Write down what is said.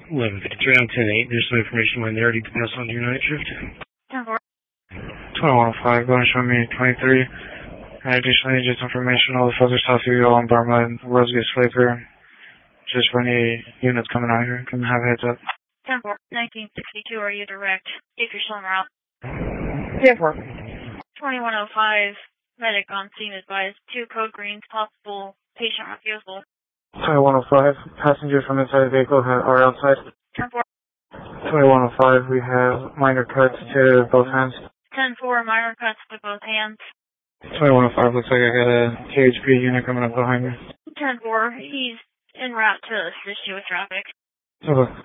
11:53 on 10-8. There's some information when they're ready to pass on to your night shift. 10-4. 2105, going to show me 23. Additionally, just information, all the filters south of you all in Burma and Rosegate Slaper. Just for any units coming out here, can have a heads up. 10-4. 1962, are you direct? If you're still en route. 10-4. 2105, medic on scene advised. 2 code greens, possible patient refusal. 2105, passengers from inside the vehicle are outside. 10-4. 2105, we have minor cuts to both hands. 10-4, minor cuts to both hands. 2105, looks like I got a KHP unit coming up behind me. 10-4, he's en route to assist you with traffic. Okay.